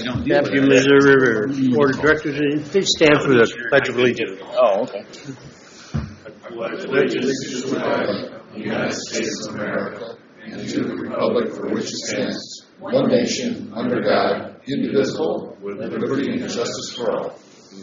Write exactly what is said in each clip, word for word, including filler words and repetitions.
don't deal Thank you, with Mister that. River. Board of Directors, please stand for the Pledge of Allegiance. Oh, okay. pledge allegiance to the flag of the United States of America and to the republic for which it stands, one nation, under God, indivisible, with liberty and justice for all.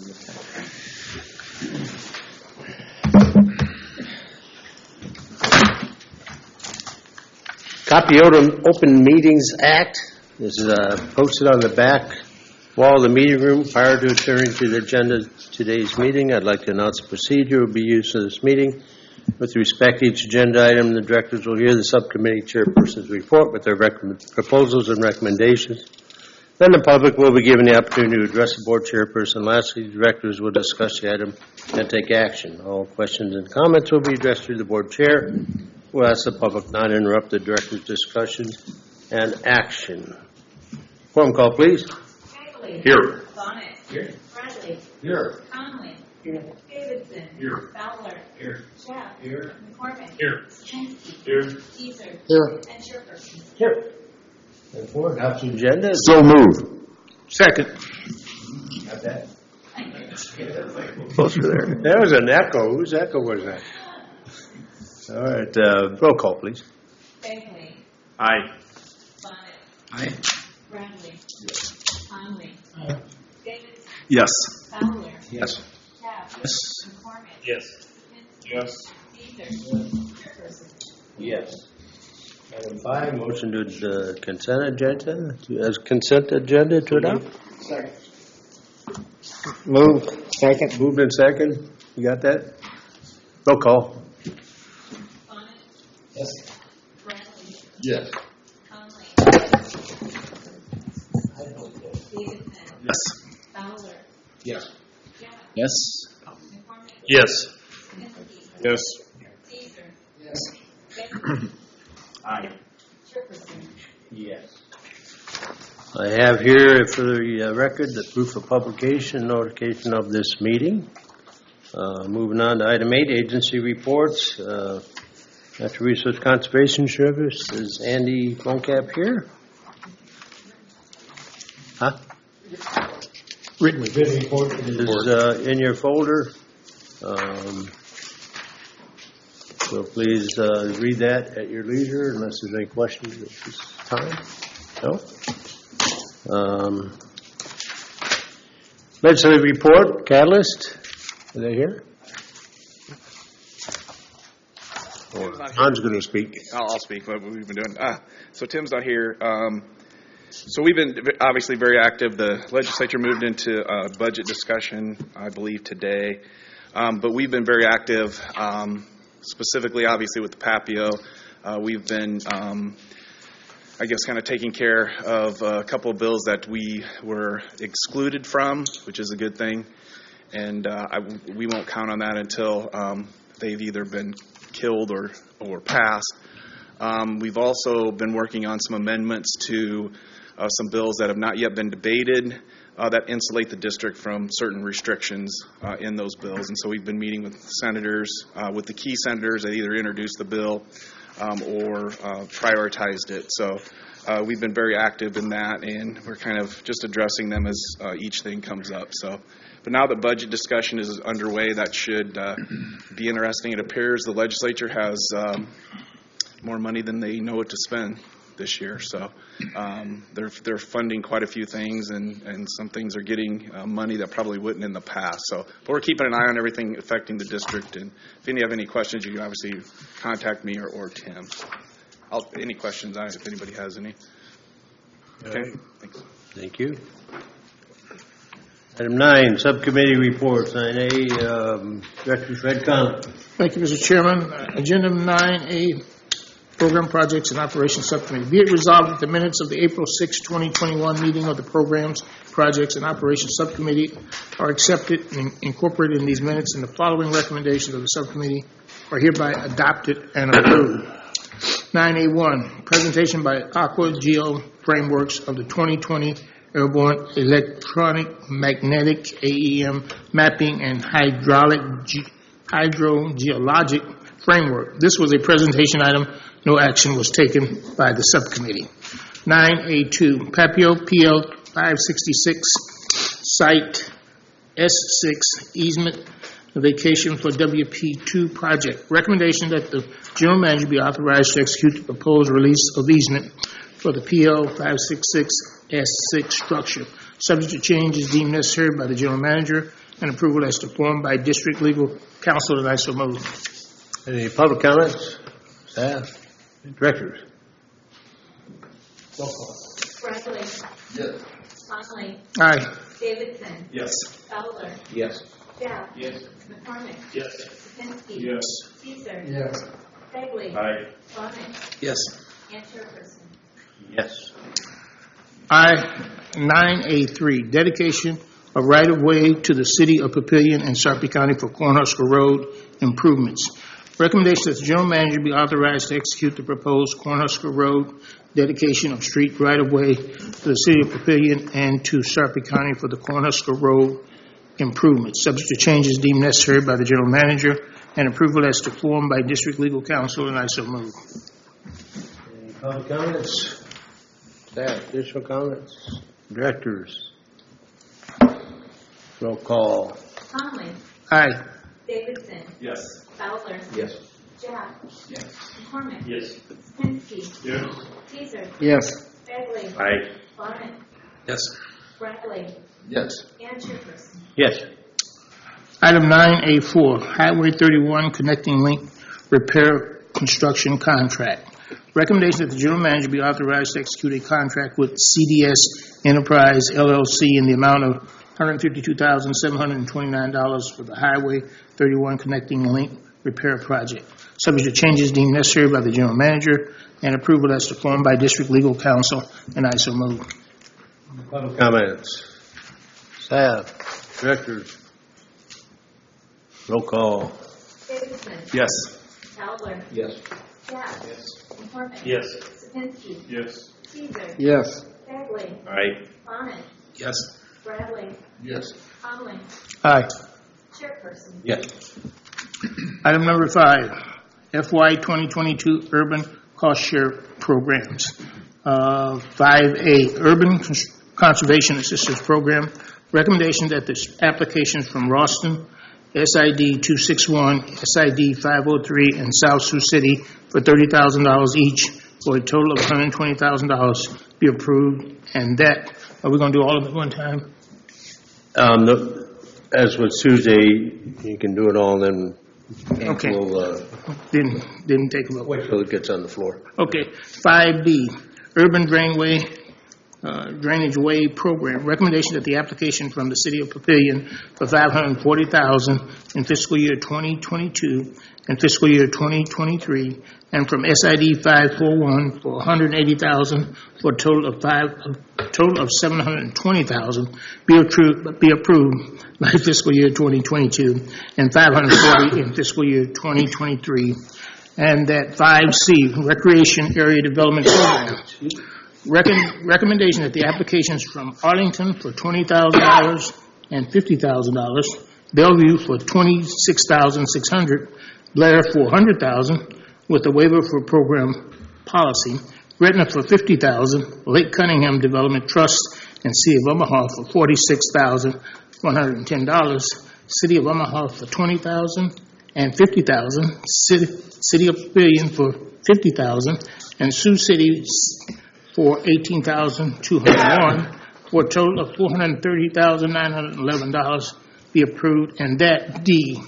Copy of the Open Meetings Act is uh, posted on the back wall of the meeting room. Prior to adjourning to the agenda of today's meeting, I'd like to announce the procedure will be used for this meeting. With respect to each agenda item, the directors will hear the subcommittee chairperson's report with their recommend, proposals and recommendations. Then the public will be given the opportunity to address the board chairperson. Lastly, the directors will discuss the item and take action. All questions and comments will be addressed through the board chair. We'll ask the public not to interrupt the director's discussion and action. Quorum call, please. Bagley. Here. Bonnet. Here. Bradley. Here. Conley. Here. Davidson. Here. Fowler. Here. Schaff. Here. McCormick. Here. Chensky. Here. Teaser. Here. And Chairperson. Here. And for adoption agenda. So move. Second. Got that? Closer there. There was an echo. Whose echo was that? All right. Uh, roll call, please. Bagley. Aye. Bonnet. Aye. Bradley. Conley. Davidson. Yes. Fowler. Yes. Schaff. Yes. McCormick. Yes. Chensky. Yes. Teaser. Chairperson. Yes. Item five, motion to the consent agenda, to, as consent agenda to adopt. Second. Move. Second. Moved in second. You got that? Roll call. Bonnet. Yes. Bradley. Yes. Conley. Davidson. Yes. Fowler. Yes. Schaff. Yes. McCormick. Yes. Chensky. Yes. Teaser. Yes. Bagley. Aye. Chairperson. Yes. I have here for the uh, record the proof of publication notification of this meeting. Uh, moving on to item eight, agency reports. Uh, Natural Resource Conservation Service. Is Andy Moncap here? Huh? Written. Written report is uh, in your folder. Um, so please uh, read that at your leisure unless there's any questions at this time. No? Um, legislative report, Catalyst. Are they here? Or John's going to speak. I'll, I'll speak what we've been doing. Ah, so Tim's not here. Um, so we've been obviously very active. The legislature moved into a budget discussion, I believe, today. Um, but we've been very active, um, specifically, obviously, with the PAPIO. Uh, we've been, um, I guess, kind of taking care of a couple of bills that we were excluded from, which is a good thing. And uh, I, we won't count on that until um, they've either been killed or, or passed. Um, we've also been working on some amendments to uh, some bills that have not yet been debated uh, that insulate the district from certain restrictions uh, in those bills. And so we've been meeting with senators, uh, with the key senators that either introduced the bill um, or uh, prioritized it. So uh, we've been very active in that, and we're kind of just addressing them as uh, each thing comes up. So. But now that budget discussion is underway, that should uh, be interesting. It appears the legislature has um, more money than they know what to spend this year. So um, they're they're funding quite a few things, and, and some things are getting uh, money that probably wouldn't in the past. So, but we're keeping an eye on everything affecting the district. And if any have any questions, you can obviously contact me or, or Tim. I'll, any questions, I, if anybody has any. Okay, thanks. Thank you. Item nine, subcommittee reports. nine A, um, Director Fred Conley. Thank you, Mister Chairman. Uh, Agenda nine A, Program Projects and Operations Subcommittee. Be it resolved that the minutes of the April sixth, twenty twenty-one meeting of the Programs, Projects, and Operations Subcommittee are accepted and incorporated in these minutes, and the following recommendations of the subcommittee are hereby adopted and approved. nine A one, presentation by Aqua Geo Frameworks of the twenty twenty Airborne Electronic Magnetic A E M Mapping and Hydraulic Ge- Hydrogeologic Framework. This was a presentation item. No action was taken by the subcommittee. nine A two, PAPIO P L five sixty-six Site S six easement vacation for W P two project. Recommendation that the general manager be authorized to execute the proposed release of easement for the P L five sixty-six S six structure, subject to changes deemed necessary by the general manager and approval as to form by district legal counsel, and I so move. Any public comments? Staff? Directors? Bradley. Yes. Conley. Aye. Davidson. Yes. Fowler. Yes. Jeff. Yes. McCormick. Yes. Sipinski. Yes. Caesar. Yes. Bagley. Aye. Bonnet. Yes. And Chairperson. Yes. I nine A three, dedication of right-of-way to the city of Papillion and Sarpy County for Cornhusker Road improvements. Recommendation that the general manager be authorized to execute the proposed Cornhusker Road dedication of street right-of-way to the city of Papillion and to Sarpy County for the Cornhusker Road improvements, subject to changes deemed necessary by the general manager and approval as to form by district legal counsel, and I so move. Any public comments? Staff, additional comments? Directors? Roll call. Conley. Aye. Davidson. Yes. Fowler. Yes. Jeff. Yes. McCormick. Yes. Sipinski. Yes. Caesar. Yes. Bagley. Aye. Bonnet. Yes. Bradley. Yes. And Chairperson. Yes. Item nine A four, Highway thirty-one Connecting Link Repair Construction Contract. Recommendation that the general manager be authorized to execute a contract with C D S Enterprise L L C in the amount of one hundred fifty-two thousand seven hundred twenty-nine dollars for the Highway thirty-one Connecting Link Repair Project, subject to changes deemed necessary by the general manager and approval as to form by district legal counsel, and I so move. Public comments? Staff, directors? Roll call. Davidson. Yes. Fowler. Yes. Jeff. Yes. McCormick. Yes. Sipinski. Yes. Caesar. Yes. Bagley. Aye. Bonnet. Yes. Bradley. Yes. Conley. Aye. Chairperson. Yes. Item number five, F Y twenty twenty-two Urban Cost Share Programs. Uh, five A, Urban Cons- Conservation Assistance Program. Recommendation that the applications from Ralston, S I D two sixty-one, S I D five oh three, and South Sioux City for thirty thousand dollars each for a total of one hundred twenty thousand dollars be approved, and that, are we going to do all of it at one time? Um, the- As with Tuesday, you can do it all, then Okay. we'll uh, Didn't, didn't take a vote. wait till it gets on the floor. Okay, five B, Urban Drainway, uh, Drainage Way Program. Recommendation that the application from the City of Papillion for five hundred forty thousand dollars in fiscal year twenty twenty-two and fiscal year twenty twenty-three, and from S I D five forty-one for one hundred eighty thousand dollars for a total of five, a total of seven hundred twenty thousand dollars be approved, be approved by fiscal year twenty twenty-two and five hundred forty in fiscal year twenty twenty-three. And that five C, Recreation Area Development Program. Recom- recommendation that the applications from Arlington for twenty thousand dollars and fifty thousand dollars, Bellevue for twenty-six thousand six hundred dollars, Blair for one hundred thousand dollars with a waiver for program policy, Gretna for fifty thousand dollars, Lake Cunningham Development Trust and City of Omaha for forty-six thousand one hundred ten dollars, City of Omaha for twenty thousand dollars and fifty thousand dollars, City, City of Papillion for fifty thousand dollars, and Sioux City for eighteen thousand two hundred one dollars, for a total of four hundred thirty thousand nine hundred eleven dollars be approved, and that D.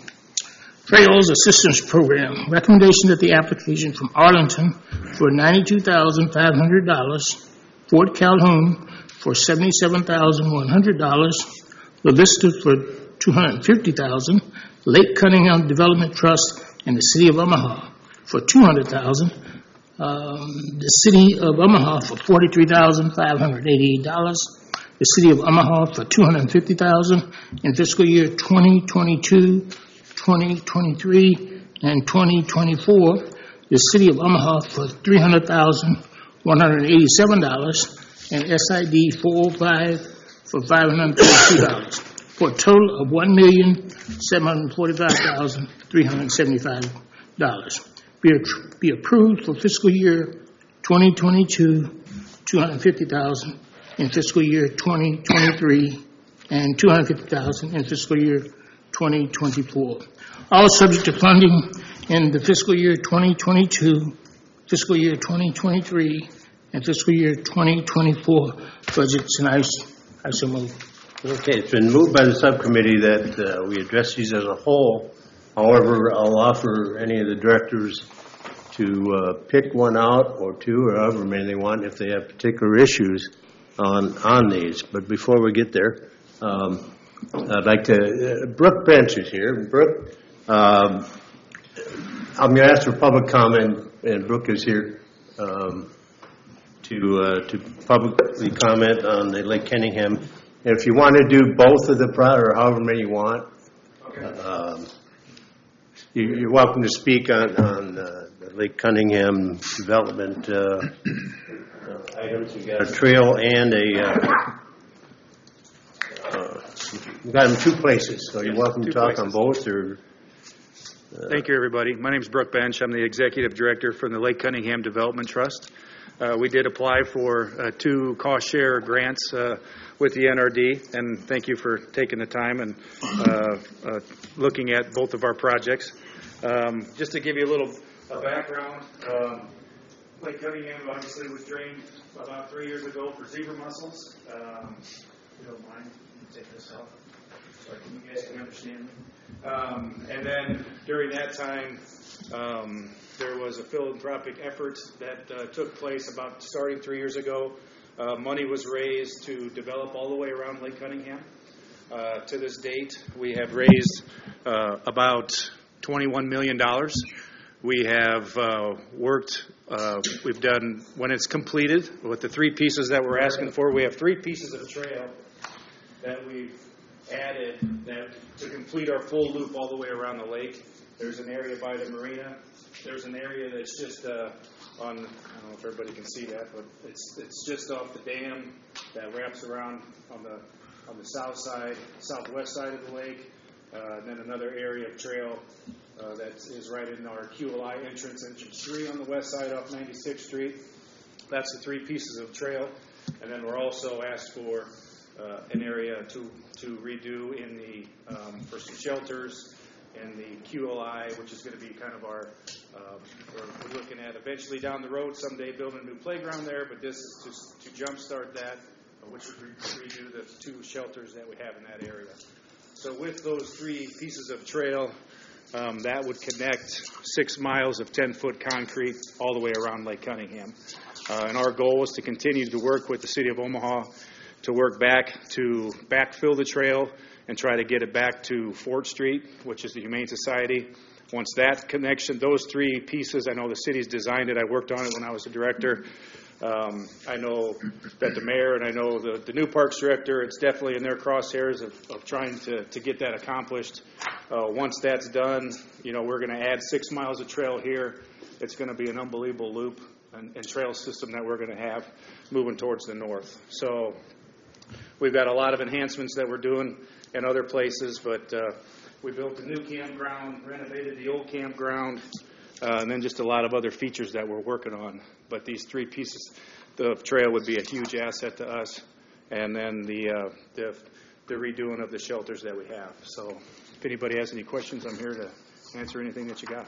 Trails Assistance Program. Recommendation that the application from Arlington for ninety-two thousand five hundred dollars, Fort Calhoun for seventy-seven thousand one hundred dollars, La Vista for two hundred fifty thousand dollars, Lake Cunningham Development Trust and the City of Omaha for two hundred thousand dollars, um, the City of Omaha for forty-three thousand five hundred eighty-eight dollars, the City of Omaha for two hundred fifty thousand dollars in fiscal year twenty twenty-two, twenty twenty-three, and twenty twenty-four, the City of Omaha for three hundred thousand one hundred eighty-seven dollars, and S I D four oh five for five hundred thirty-two dollars, for a total of one million seven hundred forty-five thousand three hundred seventy-five dollars. Be, be approved for fiscal year twenty twenty-two, two hundred fifty thousand dollars, in fiscal year twenty twenty-three and two hundred fifty thousand dollars in fiscal year twenty twenty-four. All subject to funding in the fiscal year twenty twenty-two, fiscal year twenty twenty-three, and fiscal year twenty twenty-four budgets, and I, I so move. Okay, it's been moved by the subcommittee that uh, we address these as a whole. However, I'll offer any of the directors to uh, pick one out or two or however many they want if they have particular issues on on these. But before we get there, um, I'd like to, uh, Brooke Bench is here. Brooke, um, I'm going to ask for public comment, and Brooke is here um, to uh, to publicly comment on the Lake Cunningham. And if you want to do both of the pro or however many you want, okay. um, you, you're welcome to speak on, on uh, the Lake Cunningham development uh, uh, items. We've got a trail and a, uh, uh, we've got them two places, so you're welcome to talk on both. Or uh, Thank you, everybody. My name is Brooke Bench. I'm the Executive Director from the Lake Cunningham Development Trust. Uh, we did apply for uh, two cost-share grants uh, with the N R D, and thank you for taking the time and uh, uh, looking at both of our projects. Um, just to give you a little uh, background, um, Lake Cunningham obviously was drained about three years ago for zebra mussels. Um, if you don't mind, you take this out so you guys can understand me. Um, and then during that time, um, there was a philanthropic effort that uh, took place about starting three years ago. Uh, money was raised to develop all the way around Lake Cunningham. Uh, to this date, we have raised uh, about twenty-one million dollars. We have uh, worked, uh, we've done, when it's completed, with the three pieces that we're asking for, we have three pieces of trail that we've added that to complete our full loop all the way around the lake. There's an area by the marina. There's an area that's just uh, on, I don't know if everybody can see that, but it's it's just off the dam that wraps around on the on the south side, southwest side of the lake. Uh, and then another area of trail uh, that is right in our Q L I entrance, entrance three on the west side off ninety-sixth Street. That's the three pieces of trail. And then we're also asked for uh, an area to to redo in the um, for some shelters and the Q L I, which is going to be kind of our, uh, we're, we're looking at eventually down the road someday building a new playground there, but this is to, to jumpstart that, uh, which would re- redo the two shelters that we have in that area. So with those three pieces of trail, um, that would connect six miles of ten-foot concrete all the way around Lake Cunningham. Uh, and our goal is to continue to work with the City of Omaha to work back to backfill the trail and try to get it back to Fort Street, which is the Humane Society. Once that connection, those three pieces, I know the city's designed it. I worked on it when I was a director. Um, I know that the mayor and I know the, the new parks director, it's definitely in their crosshairs of, of trying to, to get that accomplished. Uh, once that's done, you know, we're going to add six miles of trail here. It's going to be an unbelievable loop and, and trail system that we're going to have moving towards the north. So we've got a lot of enhancements that we're doing in other places, but uh, we built a new campground, renovated the old campground, uh, and then just a lot of other features that we're working on. But these three pieces of trail would be a huge asset to us, and then the uh, the, the redoing of the shelters that we have. So if anybody has any questions, I'm here to answer anything that you got.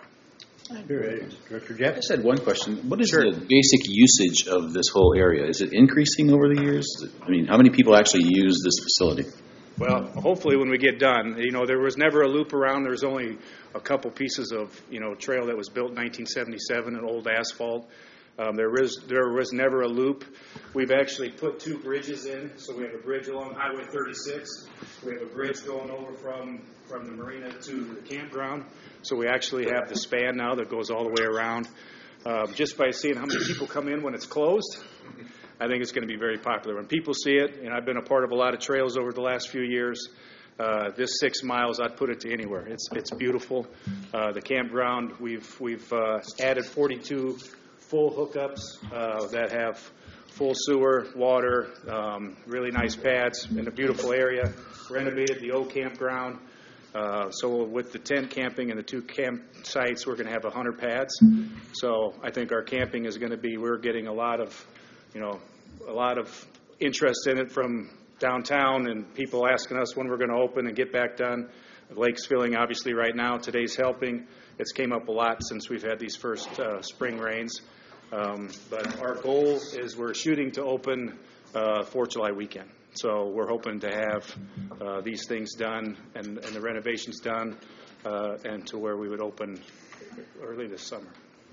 Director Jeff? I just had one question. What is Sure. the basic usage of this whole area? Is it increasing over the years? Is it- I mean, how many people actually use this facility? Well, hopefully when we get done, you know, there was never a loop around. There's only a couple pieces of, you know, trail that was built in nineteen seventy-seven, an old asphalt. Um, there was there was never a loop. We've actually put two bridges in. So we have a bridge along Highway thirty-six. We have a bridge going over from, from the marina to the campground. So we actually have the span now that goes all the way around. Uh, just by seeing how many people come in when it's closed, I think it's going to be very popular. When people see it, and I've been a part of a lot of trails over the last few years, uh, this six miles, I'd put it to anywhere. It's it's beautiful. Uh, the campground, we've we've uh, added forty-two full hookups uh, that have full sewer, water, um, really nice pads in a beautiful area. Renovated the old campground. Uh, so with the tent camping and the two campsites, we're going to have one hundred pads. So I think our camping is going to be, we're getting a lot of, you know, a lot of interest in it from downtown and people asking us when we're going to open and get back done. The lake's filling obviously right now. Today's helping. It's came up a lot since we've had these first uh, spring rains. Um, but our goal is we're shooting to open uh, fourth of July weekend. So we're hoping to have uh, these things done and, and the renovations done uh, and to where we would open early this summer.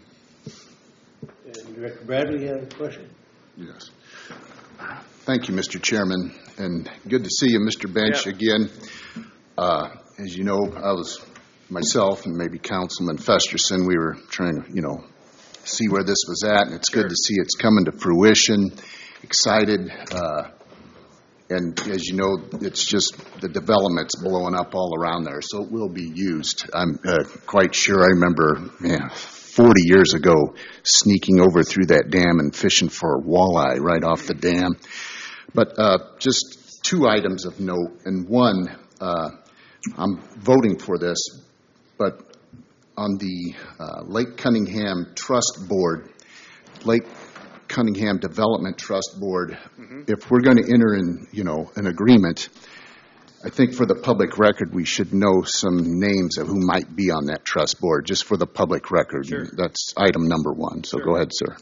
And Director Bradley, you have a question? Yes. Thank you, Mister Chairman, and good to see you, Mister Bench, Yeah. again. Uh, as you know, I was myself and maybe Councilman Festerson. We were trying to, you know, see where this was at, and it's Sure. good to see it's coming to fruition. Excited, uh, and as you know, it's just the development's blowing up all around there, so it will be used. I'm uh, quite sure. I remember, man, forty years ago, sneaking over through that dam and fishing for a walleye right off the dam. But uh, just two items of note, and one, uh, I'm voting for this, but on the uh, Lake Cunningham Trust Board, Lake Cunningham Development Trust Board, mm-hmm. if we're going to enter in, you know, an agreement, I think for the public record, we should know some names of who might be on that trust board, just for the public record. Sure. That's item number one. So Sure. go ahead, sir.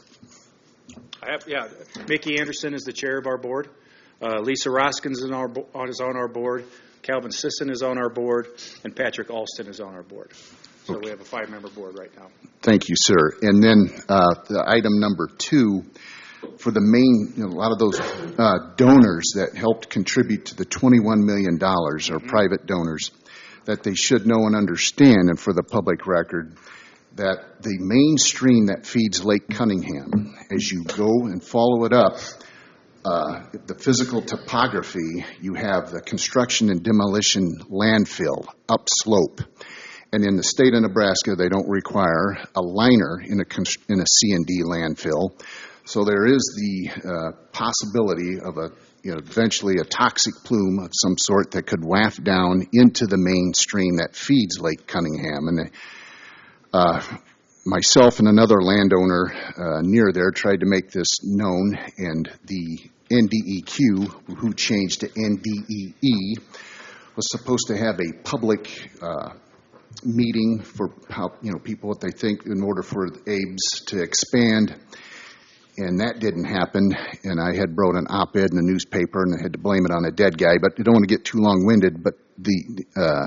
I have, yeah, Mickey Anderson is the chair of our board. Uh, Lisa Roskins is on our, bo- is on our board. Calvin Sisson is on our board, and Patrick Alston is on our board. So Okay. we have a five-member board right now. Thank you, sir. And then uh, the item number two, for the main, you know, a lot of those uh, donors that helped contribute to the twenty-one million dollars are mm-hmm. private donors, that they should know and understand, and for the public record, that the main stream that feeds Lake Cunningham, as you go and follow it up, uh, the physical topography, you have the construction and demolition landfill upslope. And in the state of Nebraska, they don't require a liner in a in a C and D landfill. So there is the uh, possibility of a, you know, eventually a toxic plume of some sort that could waft down into the main stream that feeds Lake Cunningham. And uh, myself and another landowner uh, near there tried to make this known, and the N D E Q, who changed to N D E E, was supposed to have a public uh, meeting for how, you know, people what they think in order for A B S to expand. And that didn't happen, and I had wrote an op-ed in the newspaper, and I had to blame it on a dead guy, but I don't want to get too long-winded, but the uh,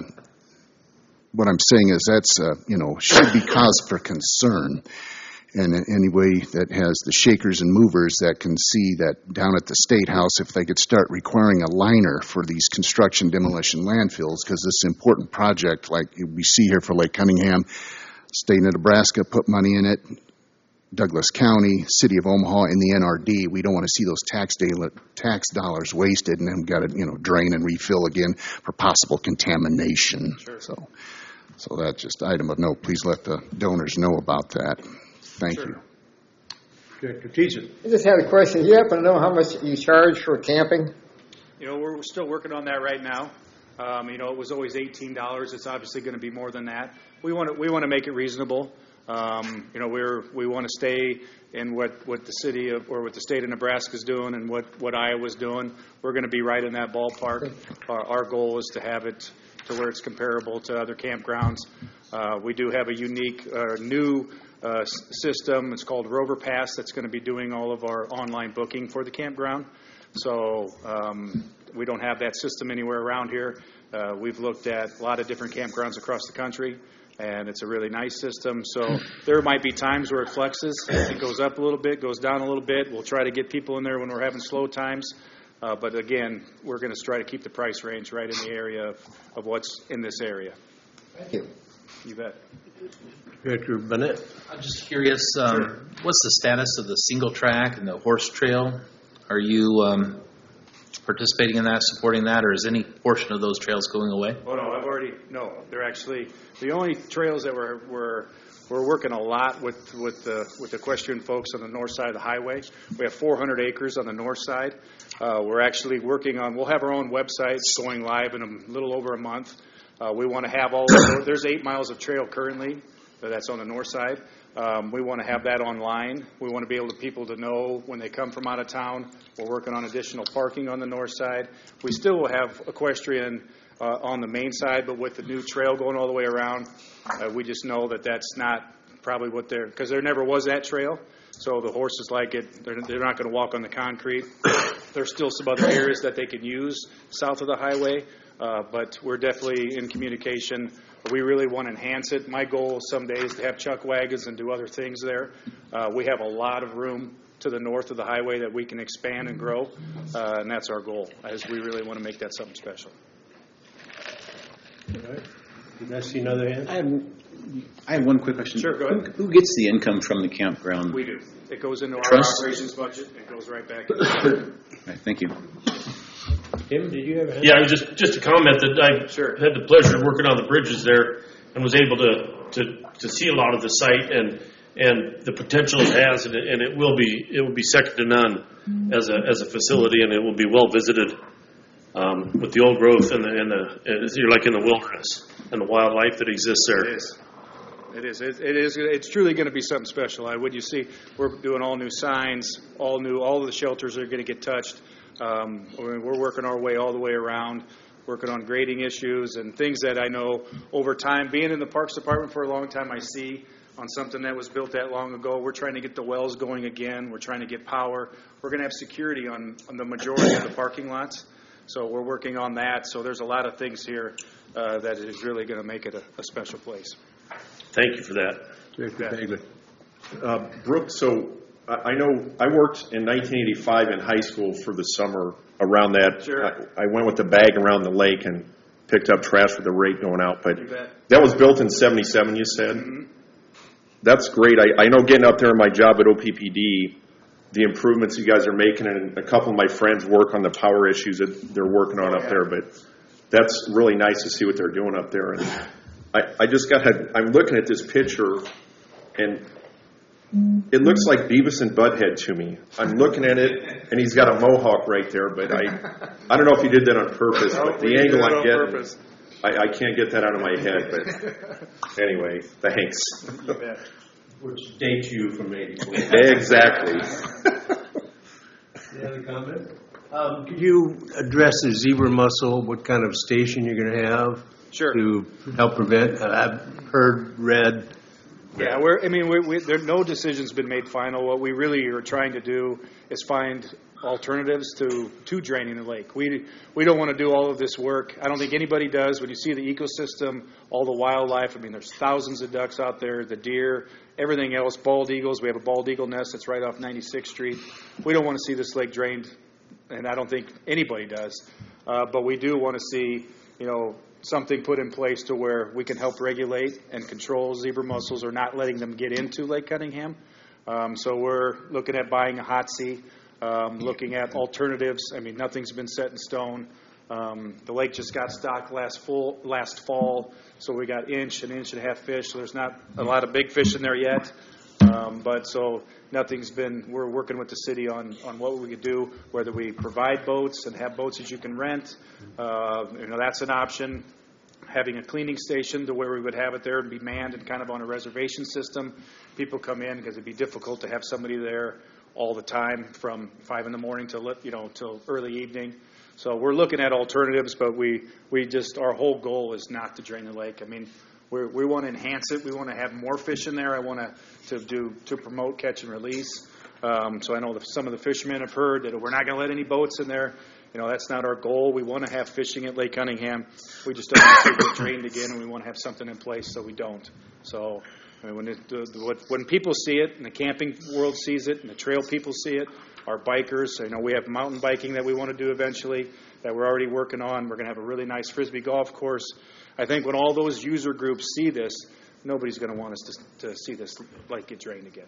what I'm saying is that's, uh, you know, should be cause for concern. And anybody that has the shakers and movers that can see that down at the State House, if they could start requiring a liner for these construction demolition landfills, because this important project, like we see here for Lake Cunningham, state of Nebraska put money in it, Douglas County, City of Omaha, and the N R D. We don't want to see those tax day, tax dollars wasted and then got to, you know, drain and refill again for possible contamination. Sure. So, so that's just item of note. Please let the donors know about that. Thank Sure. you. Director Teaser. I just had a question. Do you happen to know how much you charge for camping? You know, we're still working on that right now. Um, you know, it was always eighteen dollars. It's obviously going to be more than that. We want to we want to make it reasonable. Um, you know, we're we want to stay in what, what the city of or what the state of Nebraska is doing and what, what Iowa's doing. We're going to be right in that ballpark. Our, our goal is to have it to where it's comparable to other campgrounds. Uh, we do have a unique uh, new uh, s- system. It's called Rover Pass. That's going to be doing all of our online booking for the campground. So um, we don't have that system anywhere around here. Uh, we've looked at a lot of different campgrounds across the country, and it's a really nice system. So there might be times where it flexes. It goes up a little bit, goes down a little bit. We'll try to get people in there when we're having slow times. Uh, but again, we're going to try to keep the price range right in the area of, of what's in this area. Thank you. You bet. Director Burnett. I'm just curious, um, Sure. what's the status of the single track and the horse trail? Are you um, participating in that, supporting that, or is any portion of those trails going away? Oh, no, I've already, no, they're actually, the only trails that we're, we're, we're working a lot with, with the, with the equestrian folks on the north side of the highway. We have four hundred acres on the north side. Uh, we're actually working on, we'll have our own website going live in a little over a month. Uh, we want to have all, there's eight miles of trail currently that's on the north side. Um, we want to have that online. We want to be able to people to know when they come from out of town. We're working on additional parking on the north side. We still will have equestrian uh, on the main side, but with the new trail going all the way around, uh, we just know that that's not probably what they're, because there never was that trail. So the horses like it. They're, they're not going to walk on the concrete. There's still some other areas that they can use south of the highway, uh, but we're definitely in communication. We really want to enhance it. My goal someday is to have chuck wagons and do other things there. Uh, we have a lot of room to the north of the highway that we can expand and grow, uh, and that's our goal, as we really want to make that something special. All right. Did I see another hand? I have, I have one quick question. Sure, go ahead. Who, who gets the income from the campground? We do. It goes into our Trust? operations budget. It goes right back. All right, thank you. Tim, did you have a hand? Yeah, just just a comment that I Sure. had the pleasure of working on the bridges there and was able to, to, to see a lot of the site and and the potential it has, and it, and it will be it will be second to none as a as a facility, and it will be well visited um, with the old growth and the and the you're like in the wilderness and the wildlife that exists there. It is. It is. It, it is. It's truly going to be something special. I, what you see, we're doing all new signs, all new. All of the shelters are going to get touched. Um, we're working our way all the way around, working on grading issues and things that I know over time. Being in the Parks Department for a long time, I see on something that was built that long ago. We're trying to get the wells going again. We're trying to get power. We're going to have security on, on the majority of the parking lots. So we're working on that. So there's a lot of things here uh, that is really going to make it a, a special place. Thank you for that. Director Bagley. Uh, Brooke, so I I know I worked in nineteen eighty-five in high school for the summer around that. Sure. I, I went with the bag around the lake and picked up trash for the rate going out. But You bet. that was built in seventy-seven, you said? Mhm. That's great. I, I know getting up there in my job at O P P D, the improvements you guys are making, and a couple of my friends work on the power issues that they're working on up there. But that's really nice to see what they're doing up there. And I, I just got, I'm looking at this picture, and it looks like Beavis and Butthead to me. I'm looking at it, and he's got a mohawk right there, but I I don't know if he did that on purpose, but the angle I'm getting, I, I can't get that out of my head, but anyway, thanks. Which dates you from eighty-four. Exactly. Any other comment? Um, could you address the zebra mussel, what kind of station you're going to have? Sure. To help prevent, uh, I've heard, read. Yeah, we're, I mean, we, we, there, no decision's been made final. What we really are trying to do is find alternatives to, to draining the lake. We, we don't want to do all of this work. I don't think anybody does. When you see the ecosystem, all the wildlife, I mean, there's thousands of ducks out there, the deer, everything else, bald eagles. We have a bald eagle nest that's right off ninety-sixth Street. We don't want to see this lake drained, and I don't think anybody does. Uh, but we do want to see, you know, something put in place to where we can help regulate and control zebra mussels or not letting them get into Lake Cunningham. Um, so we're looking at buying a hot sea, um, looking at alternatives. I mean, nothing's been set in stone. Um, the lake just got stocked last full last fall, so we got inch, an inch and a half fish. So there's not a lot of big fish in there yet. Um, but so nothing's been, we're working with the city on, on what we could do, whether we provide boats and have boats that you can rent. Uh, you know, that's an option. Having a cleaning station to where we would have it there and be manned and kind of on a reservation system. People come in because it'd be difficult to have somebody there all the time from five in the morning till, you know, till early evening. So we're looking at alternatives, but we, we just, our whole goal is not to drain the lake. I mean, We're, we want to enhance it. We want to have more fish in there. I want to, to do to promote catch and release. Um, so I know that some of the fishermen have heard that we're not going to let any boats in there. You know, that's not our goal. We want to have fishing at Lake Cunningham. We just don't want to see it get drained again, and we want to have something in place so we don't. So I mean, when it, the, when people see it, and the camping world sees it, and the trail people see it, our bikers. You know, we have mountain biking that we want to do eventually that we're already working on. We're going to have a really nice Frisbee golf course. I think when all those user groups see this, nobody's going to want us to, to see this lake get drained again.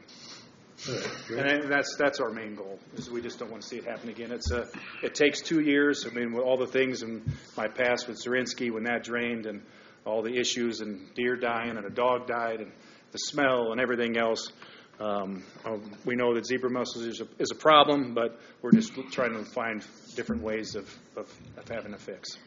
And that's that's our main goal. Is we just don't want to see it happen again. It's a it takes two years. I mean, with all the things in my past with Zerinsky when that drained and all the issues and deer dying and a dog died and the smell and everything else. Um, we know that zebra mussels is a, is a problem, but we're just trying to find different ways of, of, of having a fix.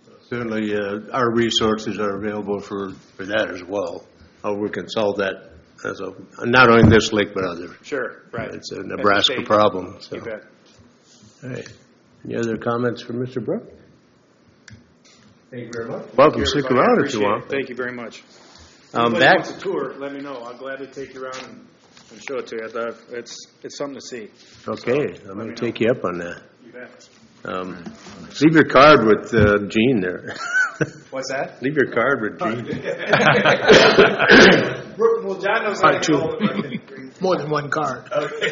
Certainly, uh, our resources are available for, for that as well. How we can solve that as a, not only this lake, but other. Sure, right. It's a Nebraska State. problem, so. You bet. All right. Any other comments from Mister Brook? Thank you very much. Thank Welcome, you, stick everybody. I around if you appreciate want. it. Thank you very much. Um, Anybody back, wants a tour, let me know. I'll gladly take you around and, and show it to you. I'd- It's, it's something to see. okay, I'm going me to take you up on that. You bet. Um, leave your card with uh, Gene there. What's that? Leave your card with Gene. Well, John knows how to hold it. More than one card.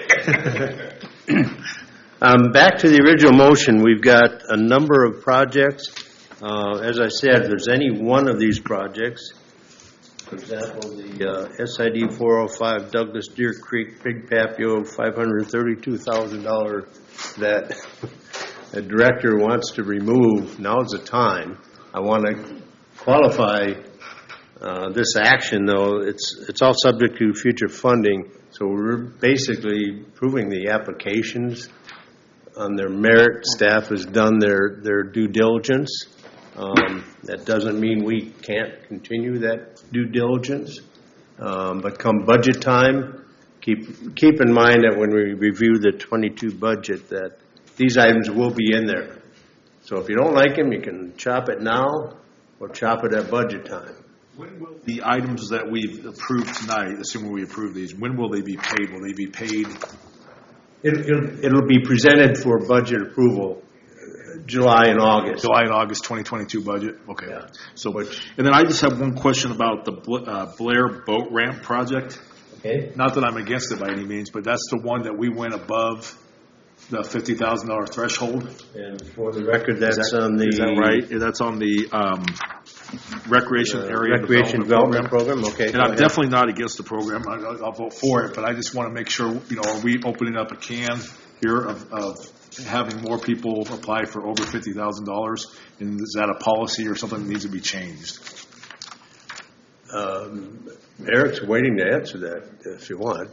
Um, back to the original motion, we've got a number of projects. Uh, as I said, if there's any one of these projects, for example, the uh, S I D four oh five Douglas Deer Creek Big Papio five hundred thirty-two thousand dollars that the director wants to remove, now's the time. I want to qualify uh, this action, though. It's, it's all subject to future funding, so we're basically approving the applications on their merit. Staff has done their, their due diligence. Um, that doesn't mean we can't continue that due diligence. Um, but come budget time, keep, keep in mind that when we review the twenty-two budget, that these items will be in there. So if you don't like them, you can chop it now or chop it at budget time. When will the items that we've approved tonight, assuming we approve these, when will they be paid? Will they be paid? It, it'll, it'll be presented for budget approval uh, July and August. July and August twenty twenty-two budget? Okay. Yeah. So, and then I just have one question about the Bl- uh, Blair Boat Ramp project. Okay. Not that I'm against it by any means, but that's the one that we went above the fifty thousand dollars threshold. And for the record, that's Is that- on the... Is that right? Yeah, that's on the um, Recreation uh, Area Recreation Development Development Program, okay. And go I'm ahead. definitely not against the program. I- I'll, I'll vote for it, but I just want to make sure, you know, are we opening up a can here of, of having more people apply for over fifty thousand dollars? And is that a policy or something that needs to be changed? Um, Eric's waiting to answer that, if you want.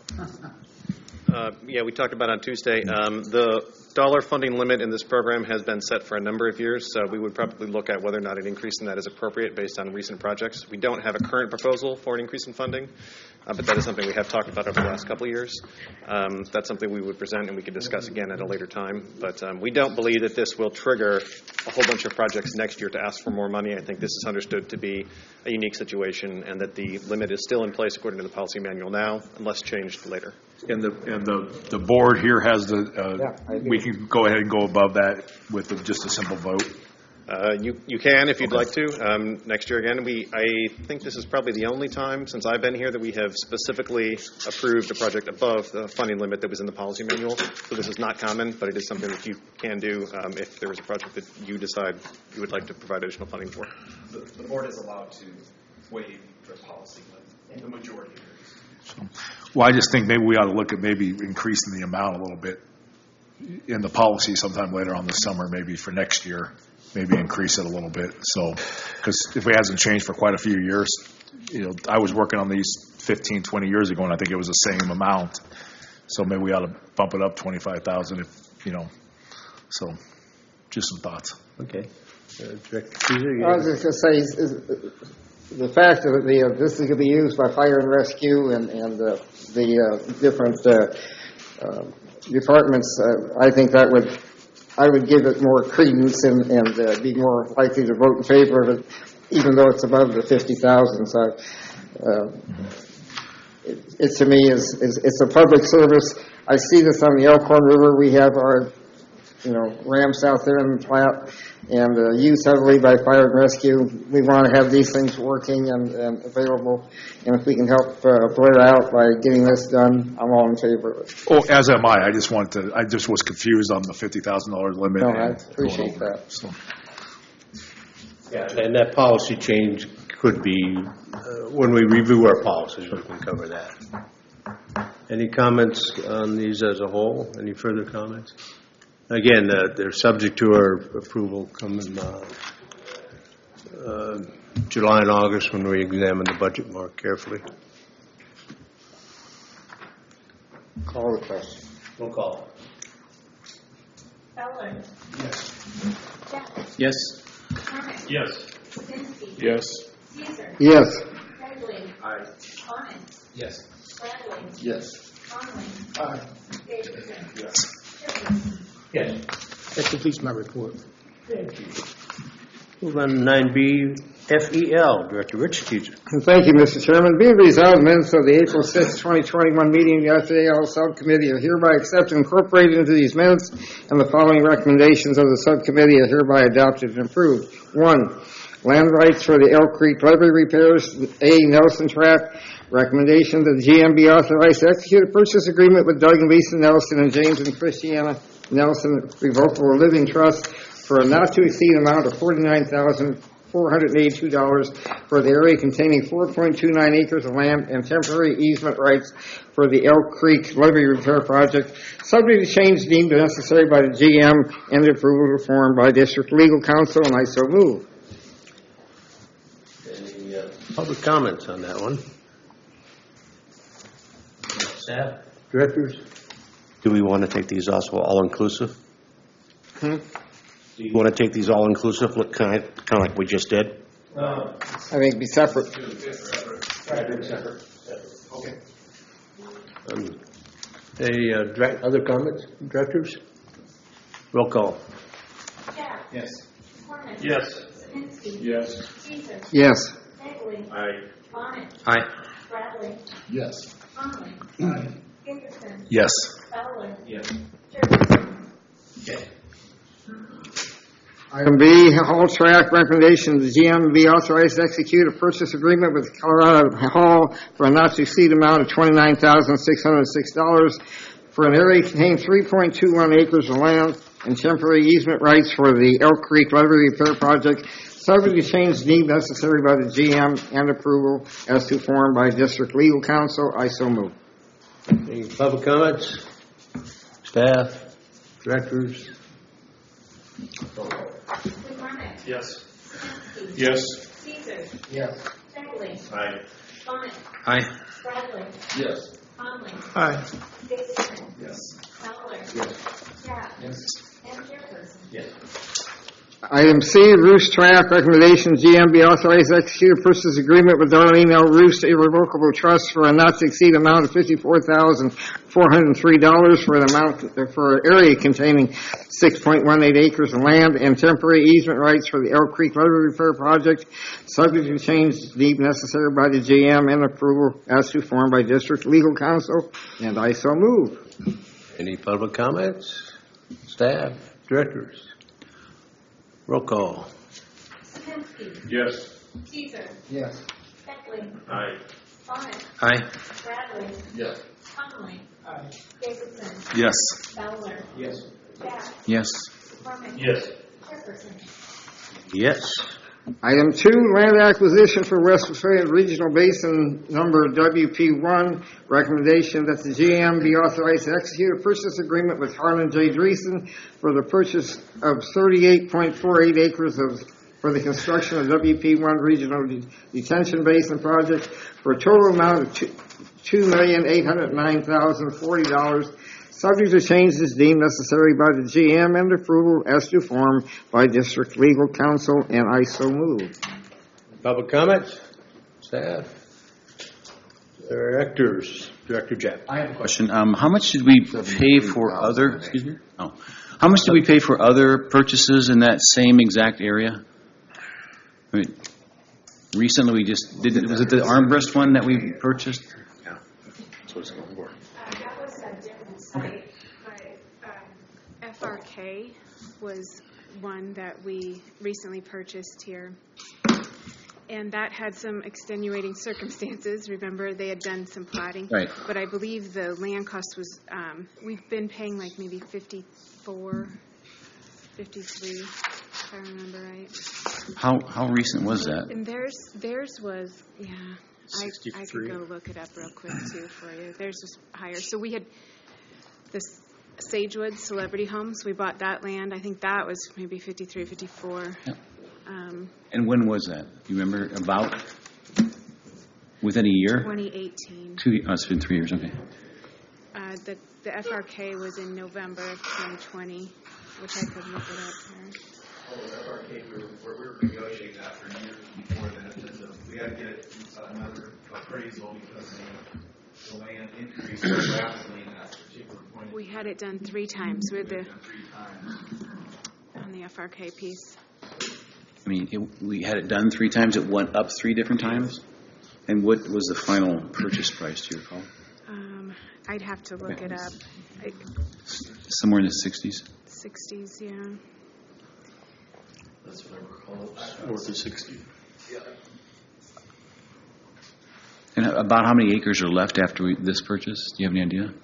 Uh, yeah, we talked about it on Tuesday. Um, the dollar funding limit in this program has been set for a number of years, so we would probably look at whether or not an increase in that is appropriate based on recent projects. We don't have a current proposal for an increase in funding, uh, but that is something we have talked about over the last couple of years. Um, that's something we would present and we could discuss again at a later time. But um, we don't believe that this will trigger a whole bunch of projects next year to ask for more money. I think this is understood to be a unique situation and that the limit is still in place according to the policy manual now, unless changed later. And the, and the, the board here has the, uh, Yeah, I do. we can go ahead and go above that with a- just a simple vote. Uh, you you can if you'd like to. Um, next year again, we I think this is probably the only time since I've been here that we have specifically approved a project above the funding limit that was in the policy manual. So this is not common, but it is something that you can do um, if there is a project that you decide you would like to provide additional funding for. The, the board is allowed to waive the policy limit, the majority. So, well, I just think maybe we ought to look at maybe increasing the amount a little bit in the policy sometime later on this summer, maybe for next year, maybe increase it a little bit. So, because if it hasn't changed for quite a few years, you know, I was working on these fifteen, twenty years ago, and I think it was the same amount. So maybe we ought to bump it up twenty-five thousand, if, you know, so just some thoughts. Okay. Uh, Director Caesar, you I was just going to say, is, is, the fact that the, uh, this is going to be used by fire and rescue and, and uh, the uh, different uh, uh, departments, uh, I think that would, I would give it more credence and, and uh, be more likely to vote in favor of it, even though it's above the fifty thousand. So uh, it, it to me is, is it's a public service. I see this on the Elkhorn River. We have our, you know, ramps out there in the Platte, and uh, used heavily by fire and rescue. We want to have these things working and, and available, and if we can help uh, Blair out by getting this done, I'm all in favor of it. Oh, as am I. I just want to, I just was confused on the fifty thousand dollars limit. No, and I going appreciate over. that. So. Yeah, and that policy change could be, uh, when we review our policies, we can cover that. Any comments on these as a whole? Any further comments? Again, uh, they're subject to our approval coming uh, uh, July and August when we examine the budget more carefully. Call the question. Roll call. Feller. Yes. Jacks. Yes. Mormon. Yes. Kaczynski. Yes. Caesar. Yes. Redling. Aye. Klein. Yes. Davidson. Yes. Chairperson. Yes. That completes my report. Thank you. Move on to nine B, F E L, Director Rich Teacher. Thank you, Mister Chairman. Be it resolved, minutes of the April sixth, twenty twenty-one meeting of the F A L Subcommittee are hereby accepted and incorporated into these minutes, and the following recommendations of the subcommittee are hereby adopted and approved. One, land rights for the Elk Creek levee repairs, A. Nelson Tract. Recommendation that the G M be authorized to execute a purchase agreement with Doug and Lisa Nelson and James and Christiana Nelson Revocable Living Trust for a not-to-exceed amount of forty-nine thousand four hundred eighty-two dollars for the area containing four point two nine acres of land and temporary easement rights for the Elk Creek levee repair project, subject to change deemed necessary by the G M and approval performed by District Legal Counsel, and I so move. Any uh, public comments on that one? Staff, directors? Do we want to take these also all-inclusive? Hmm? Do you want to take these all-inclusive, look kind of, kind of like we just did? I think be separate. Okay. Um, Any uh, direct, other comments, directors? Roll call. Cap. Yes. Corman. Yes. Sipinski. Yes. Caesar. Yes. Egley. Aye. Bonnet. Aye. Bradley. Yes. Conley. Dickerson. Yes. Fowler. Yes. Chairperson. Item B, Hall Track recommendation, the G M be authorized to execute a purchase agreement with Colorado Hall for a not-to-exceed amount of twenty-nine thousand six hundred six dollars for an area containing three point two one acres of land and temporary easement rights for the Elk Creek levee repair project, subject to change deemed necessary by the G M and approval as to form by District Legal Counsel. I so move. Any public comments? Staff, directors? McCormick. Yes. Sipinski. Yes. Caesar. Yes. Egley. Aye. Bonnet. Aye. Bradley. Yes. Conley. Aye. Dickerson. Yes. Fowler. Yes. Cap. Yes. And Chairperson. Yes. Item C, Roost Track recommendation, G M be authorized to execute a purchase agreement with Darlene L. Roost Irrevocable Trust for a not-to-exceed amount of fifty-four thousand four hundred three dollars for an amount, for an area containing six point one eight acres of land and temporary easement rights for the Elk Creek levee repair project, subject to change deemed necessary by the G M and approval as to form by District Legal Counsel, and I so move. Any public comments? Staff, directors? Roll call. Sipinski. Yes. Caesar. Yes. Egley. Aye. Bonnet. Aye. Bradley. Yes. Conley. Dickerson. Yes. Fowler. Yes. Cap. Yes. McCormick. Yes. Chairperson. Yes. Item two, land acquisition for West Australia Regional Basin number W P one. Recommendation that the G M be authorized to execute a purchase agreement with Harlan J. Dreesen for the purchase of thirty-eight point four eight acres of for the construction of W P one Regional De- Detention Basin project for a total amount of two million eight hundred nine thousand forty dollars. Subject to changes deemed necessary by the G M and approval as to form by District Legal Counsel, and I so move. Public comments? Staff? Directors? Director Jeff? I have a question. Um, how much did we pay for other, excuse me? Oh. How much did we pay for other purchases in that same exact area? I mean, recently we just, did, was it the armrest one that we purchased? Yeah. That's what it's going for. That was a different site, but um, F R K was one that we recently purchased here. And that had some extenuating circumstances. Remember, they had done some platting. Right. But I believe the land cost was, um, we've been paying like maybe fifty-four, fifty-three, if I remember right. How how recent was that? And theirs, theirs was, yeah, I, I could sixty-three. go look it up real quick too for you. Theirs was higher. So we had this Sagewood Celebrity Homes. We bought that land. I think that was maybe fifty-three, fifty-four. Yep. Um, And when was that? You remember about within a year? twenty eighteen. Two. Oh, it's been three years. Okay. Uh, the the F R K was in November of twenty twenty, which I could look it up here. Oh, the F R K, we were, we were negotiating that for years before that. And so we had to get another appraisal because the, the land increased so rapidly in that We had it done three times with the, on the F R K piece. I mean, it, we had it done three times. It went up three different times. And what was the final purchase price, do you recall? Um, I'd have to look it up. I, Somewhere in the sixties? sixties, yeah. That's what I recall. North of sixty. Yeah. And about how many acres are left after we, this purchase? Do you have any idea?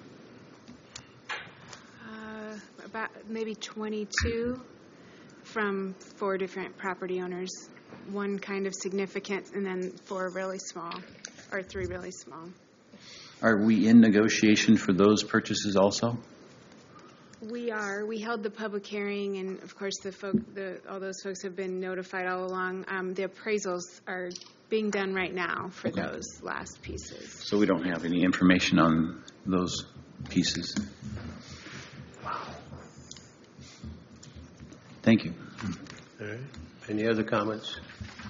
Uh, about maybe twenty-two from four different property owners. One kind of significant, and then four really small, or three really small. Are we in negotiation for those purchases also? We are. We held the public hearing, and of course, the folk, the, all those folks have been notified all along. Um, the appraisals are being done right now for Okay. those last pieces. So we don't have any information on those pieces. Thank you. All right. Any other comments?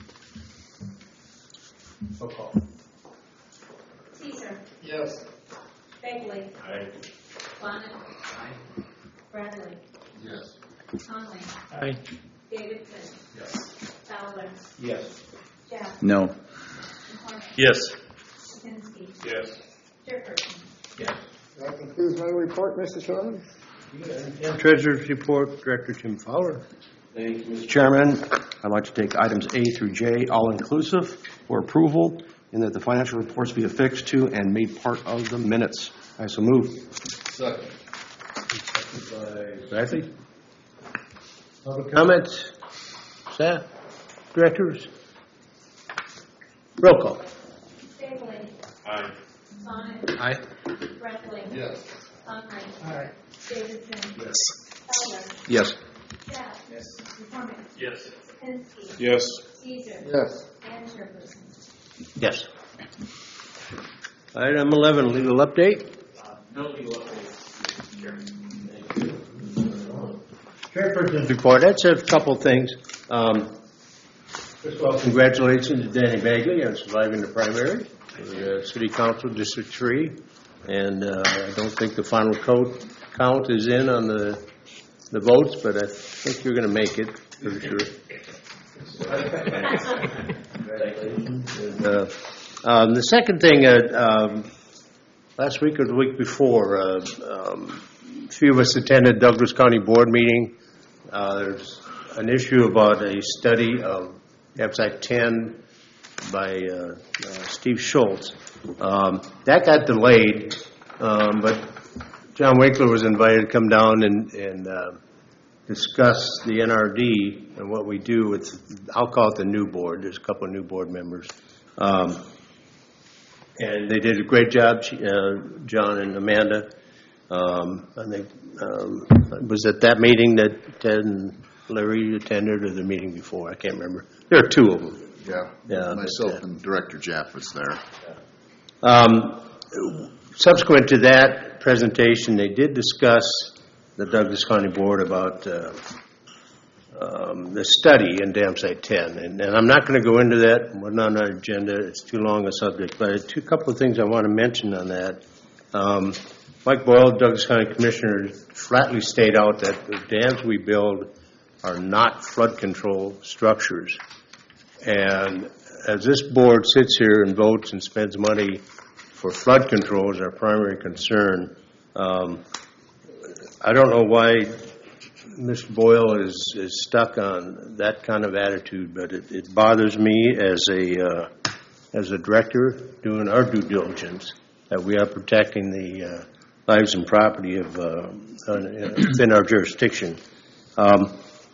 Roll call. Caesar. Yes. Bagley. Aye. Bonnet. Bradley. Yes. Conley. Aye. Davidson. Yes. Fowler. Yes. Jeff. No. McCormick. Yes. Kaminsky. Yes. Jefferson. Yes. That concludes my report, Mister Chairman. Treasurer's report, Director Tim Fowler. Thank you, Mister Chairman. I'd like to take items A through J, all-inclusive, for approval, and that the financial reports be affixed to and made part of the minutes. I so move. Second. Bradley. Public comments? Staff? Directors? Roll call. Bagley. Aye. Bonnet. Aye. Bradley. Yes. Conley. Aye. Davidson. Yes. Fowler. Yes. Jeff. Yes. McCormick. Yes. Kaminsky. Yes. Caesar. Yes. And Jefferson. Yes. Item eleven, legal update. No legal updates, Chairman. Chairperson's report, that's a couple things. Um, First of all, congratulations to Danny Bagley on surviving the primary for the City Council District three. And uh, I don't think the final count, count is in on the the votes, but I think you're going to make it, for sure. And, uh, um, the second thing, uh, um, last week or the week before, uh, um, a few of us attended Douglas County Board meeting. Uh, there's an issue about a study of website ten by uh, uh, Steve Schultz. Um, that got delayed, um, but John Winkler was invited to come down and, and uh, discuss the N R D and what we do with, I'll call it the new board. There's a couple of new board members. Um, and they did a great job, uh, John and Amanda. Um, I think um, was at that meeting that Ted and Larry attended, or the meeting before? I can't remember. There are two of them. Yeah. Yeah, Myself but, uh, and Director Jeff was there. Um, subsequent to that presentation, they did discuss the Douglas County Board about uh, um, the study in Dam Site ten, and, and I'm not going to go into that. We're not on our agenda. It's too long a subject, but a two couple of things I want to mention on that. Um, Mike Boyle, Douglas County Commissioner, flatly stayed out that the dams we build are not flood control structures. And as this board sits here and votes and spends money for flood control as our primary concern, um, I don't know why Mister Boyle is, is stuck on that kind of attitude, but it, it bothers me as a uh, as a director doing our due diligence that we are protecting the uh, lives and property of uh, within our jurisdiction. Um,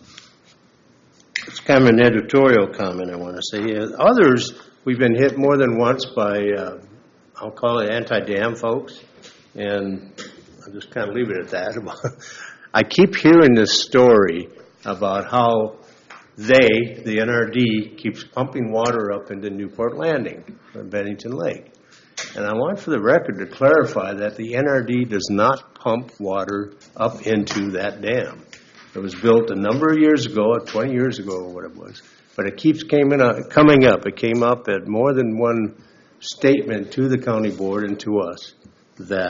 It's kind of an editorial comment, I want to say. Uh, others, we've been hit more than once by, uh, I'll call it anti-dam folks, and I'll just kind of leave it at that. I keep hearing this story about how they, the N R D, keeps pumping water up into Newport Landing from Bennington Lake. And I want for the record to clarify that the N R D does not pump water up into that dam. It was built a number of years ago, twenty years ago or what it was, but it keeps came in, uh, coming up. It came up at more than one statement to the county board and to us that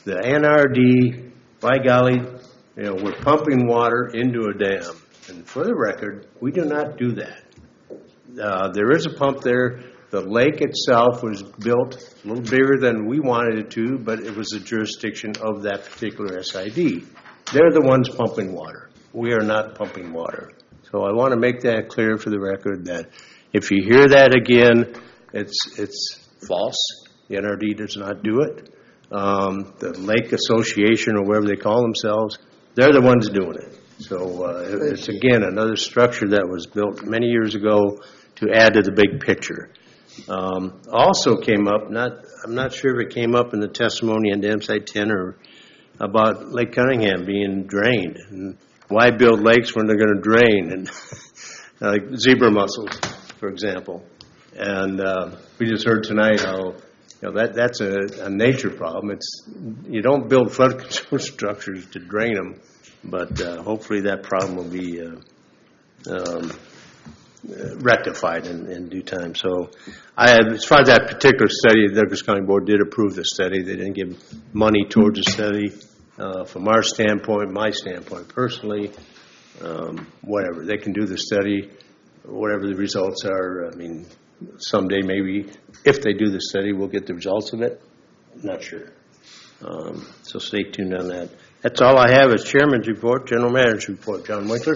the N R D, by golly, you know, we're pumping water into a dam. And for the record, we do not do that. Uh, there is a pump there. The lake itself was built a little bigger than we wanted it to, but it was the jurisdiction of that particular S I D. They're the ones pumping water. We are not pumping water. So I want to make that clear for the record that if you hear that again, it's it's false. The N R D does not do it. Um, the Lake Association, or whatever they call themselves, they're the ones doing it. So uh, it's, again, another structure that was built many years ago to add to the big picture. Um, also came up, not I'm not sure if it came up in the testimony on Dam Site ten or about Lake Cunningham being drained. And why build lakes when they're going to drain? And like zebra mussels, for example. And uh, we just heard tonight how you know that that's a, a nature problem. It's you don't build flood control structures to drain them, but uh, hopefully that problem will be uh, um, rectified in, in due time. So, I, as far as that particular study, the Douglas County Board did approve the study. They didn't give money towards the study. Uh, from our standpoint, my standpoint personally, um, whatever. They can do the study, whatever the results are. I mean, someday maybe, if they do the study, we'll get the results of it. I'm not sure. Um, so stay tuned on that. That's all I have as Chairman's report. General Manager's report. John Winkler.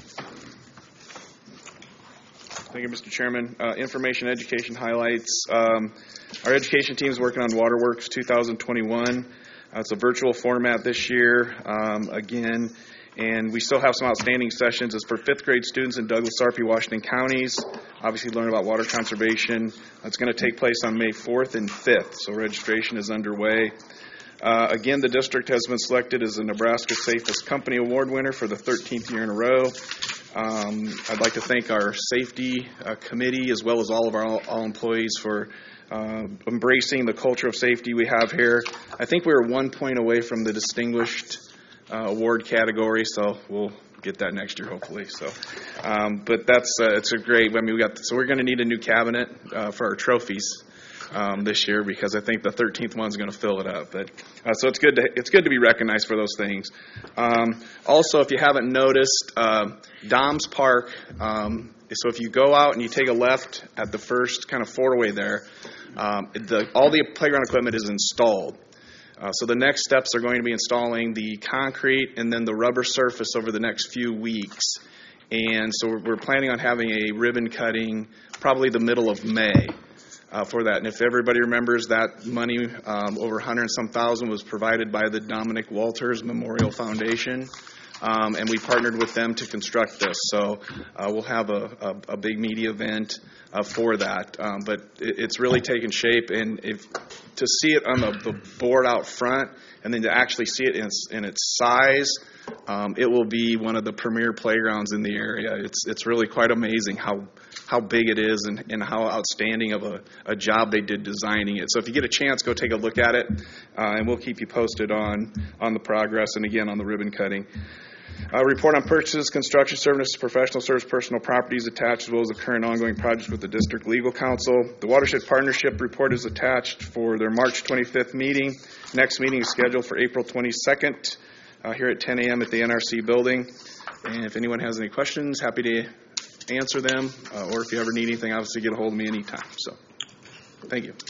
Thank you, Mister Chairman. Uh, information education highlights. Um, our education team is working on Waterworks two thousand twenty-one. Uh, it's a virtual format this year, um, again, and we still have some outstanding sessions. It's for fifth grade students in Douglas, Sarpy, Washington counties. Obviously, learn about water conservation. It's going to take place on May fourth and fifth, so registration is underway. Uh, again, the district has been selected as the Nebraska Safest Company Award winner for the thirteenth year in a row. Um, I'd like to thank our safety uh, committee as well as all of our all, all employees for uh, embracing the culture of safety we have here. I think we were one point away from the distinguished uh, award category, so we'll get that next year hopefully. So, um, but that's uh, it's a great. I mean, we got so we're going to need a new cabinet uh, for our trophies. Um, this year because I think the thirteenth one's going to fill it up. But uh, so it's good to it's good to be recognized for those things. Um, also, if you haven't noticed, uh, Doms Park. Um, so if you go out and you take a left at the first kind of four-way there, um, the, all the playground equipment is installed. Uh, so the next steps are going to be installing the concrete and then the rubber surface over the next few weeks. And so we're, we're planning on having a ribbon cutting probably the middle of May. Uh, for that. And if everybody remembers, that money, um, over one hundred and some thousand, was provided by the Dominic Walters Memorial Foundation. Um, and we partnered with them to construct this. So uh, we'll have a, a, a big media event uh, for that. Um, but it, it's really taken shape. And if to see it on the, the board out front and then to actually see it in its, in its size, um, it will be one of the premier playgrounds in the area. It's it's really quite amazing how how big it is and, and how outstanding of a, a job they did designing it. So if you get a chance, go take a look at it, uh, and we'll keep you posted on, on the progress and, again, on the ribbon cutting. Uh, report on purchases, construction services, professional service, personal properties attached, as well as the current ongoing projects with the District Legal Counsel. The Watershed Partnership report is attached for their March twenty-fifth meeting. Next meeting is scheduled for April twenty-second uh, here at ten a.m. at the N R C building. And if anyone has any questions, happy to answer them, uh, or if you ever need anything, obviously get a hold of me anytime. So, thank you.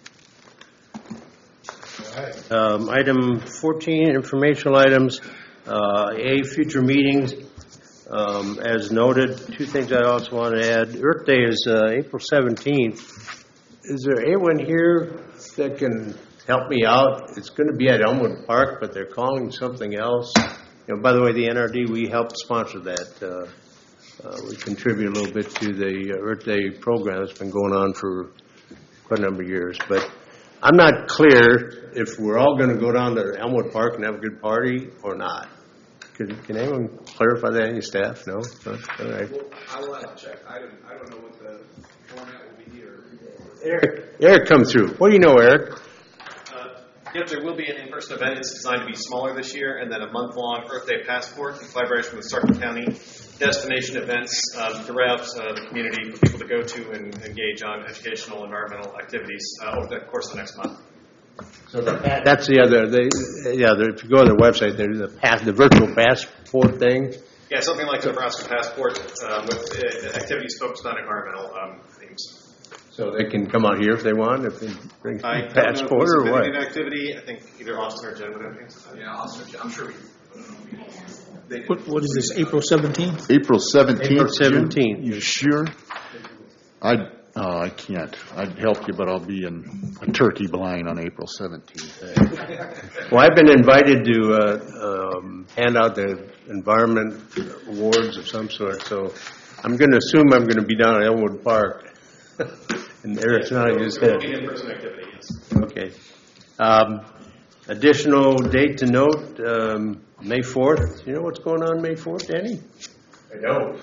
Um, item fourteen, informational items. Uh, A, future meetings. Um, as noted, two things I also want to add. Earth Day is uh, April seventeenth. Is there anyone here that can help me out? It's going to be at Elmwood Park, but they're calling something else. You know, by the way, the N R D, we helped sponsor that. Uh, Uh, we contribute a little bit to the Earth Day program that's been going on for quite a number of years. But I'm not clear if we're all going to go down to Elmwood Park and have a good party or not. Can, can anyone clarify that? Any staff? No? no? All right. Well, I will have to check. I don't, I don't know what the format will be here. Eric, Eric, come through. What do you know, Eric? Uh, yep, there will be an in-person event. It's designed to be smaller this year, and then a month-long Earth Day passport in collaboration with Sarpy County. Destination events um, throughout uh, the community for people to go to and engage on educational, environmental activities uh, over the course of the next month. That's the other, they, yeah, the- if you go on their website, there's the pass, the virtual passport thing. Yeah, something like the Nebraska Passport um, with uh, activities focused on environmental um, themes. So they can come out here if they want, if they bring I don't know if passport we or submitted what? an activity. I think either Austin or Jen would have answered that. Yeah, Austin, I'm sure we. What, what is this, April seventeenth? April seventeenth. April seventeenth. You sure? I, oh, I can't. I'd help you, but I'll be in a turkey blind on April seventeenth. Well, I've been invited to uh, um, hand out the environment awards of some sort, so I'm going to assume I'm going to be down at Elmwood Park. And Eric's nodding his There head. will be an in-person activity, yes. Okay. Um, Additional date to note, um, May fourth. You know what's going on May fourth, Danny? I know.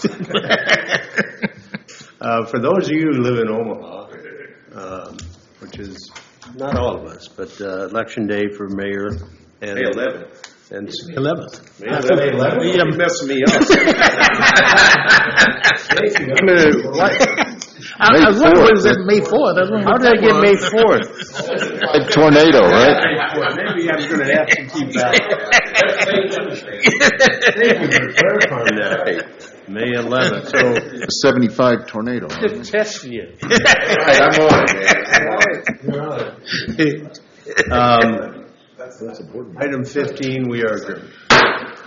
Uh, For those of you who live in Omaha, um, which is not all of us, but uh, Election Day for mayor. and May eleventh. And eleventh. May eleventh? You're messing me up. I'm gonna- what? I, I was wondering, was it May fourth? How did I get May fourth? A tornado, right? Maybe I'm going to have to keep that. Thank you for clarifying that. May eleventh, so. A seventy-five tornado. Just testing you. All right, I'm on, man. You're on. Um, Item fifteen, we are adjourned.